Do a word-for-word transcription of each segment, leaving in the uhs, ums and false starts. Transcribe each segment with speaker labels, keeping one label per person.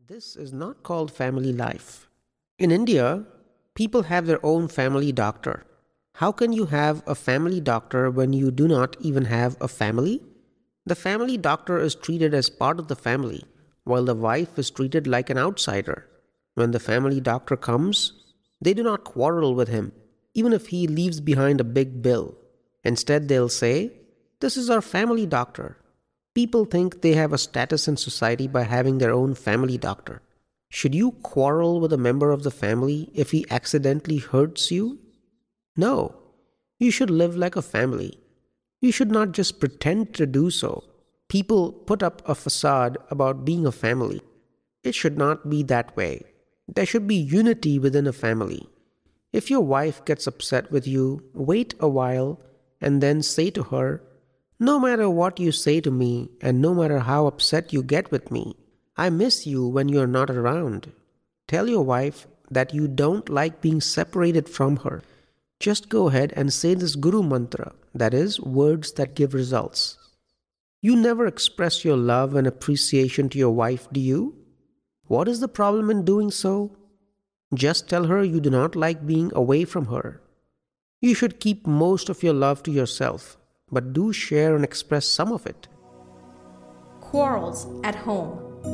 Speaker 1: This is not called family life. In India, people have their own family doctor. How can you have a family doctor when you do not even have a family? The family doctor is treated as part of the family, while the wife is treated like an outsider. When the family doctor comes, they do not quarrel with him, even if he leaves behind a big bill. Instead, they'll say, "This is our family doctor." People think they have a status in society by having their own family doctor. Should you quarrel with a member of the family if he accidentally hurts you? No. You should live like a family. You should not just pretend to do so. People put up a facade about being a family. It should not be that way. There should be unity within a family. If your wife gets upset with you, wait a while and then say to her, "No matter what you say to me, and no matter how upset you get with me, I miss you when you are not around." Tell your wife that you don't like being separated from her. Just go ahead and say this Guru Mantra, that is, words that give results. You never express your love and appreciation to your wife, do you? What is the problem in doing so? Just tell her you do not like being away from her. You should keep most of your love to yourself, but do share and express some of it.
Speaker 2: Quarrels at home.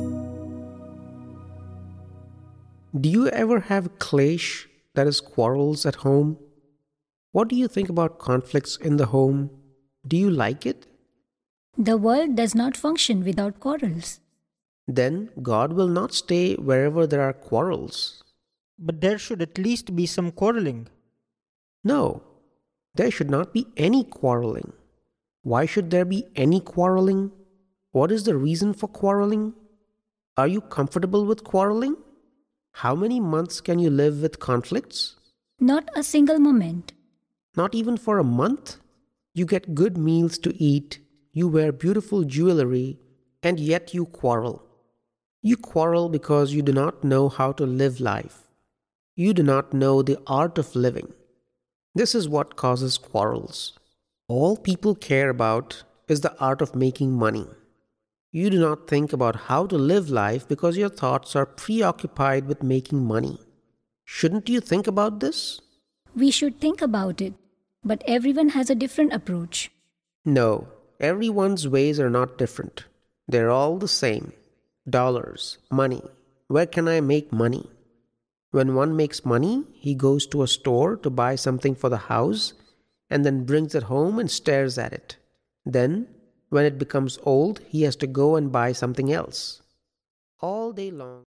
Speaker 1: Do you ever have klesh, that is quarrels at home? What do you think about conflicts in the home? Do you like it?
Speaker 3: The world does not function without quarrels.
Speaker 1: Then God will not stay wherever there are quarrels.
Speaker 4: But there should at least be some quarreling.
Speaker 1: No, there should not be any quarreling. Why should there be any quarreling? What is the reason for quarreling? Are you comfortable with quarreling? How many months can you live with conflicts?
Speaker 3: Not a single moment.
Speaker 1: Not even for a month? You get good meals to eat, you wear beautiful jewelry, and yet you quarrel. You quarrel because you do not know how to live life. You do not know the art of living. This is what causes quarrels. All people care about is the art of making money. You do not think about how to live life because your thoughts are preoccupied with making money. Shouldn't you think about this?
Speaker 3: We should think about it, but everyone has a different approach.
Speaker 1: No, everyone's ways are not different. They're all the same. Dollars, money. Where can I make money? When one makes money, he goes to a store to buy something for the house and then brings it home and stares at it. Then, when it becomes old, he has to go and buy something else. All day long.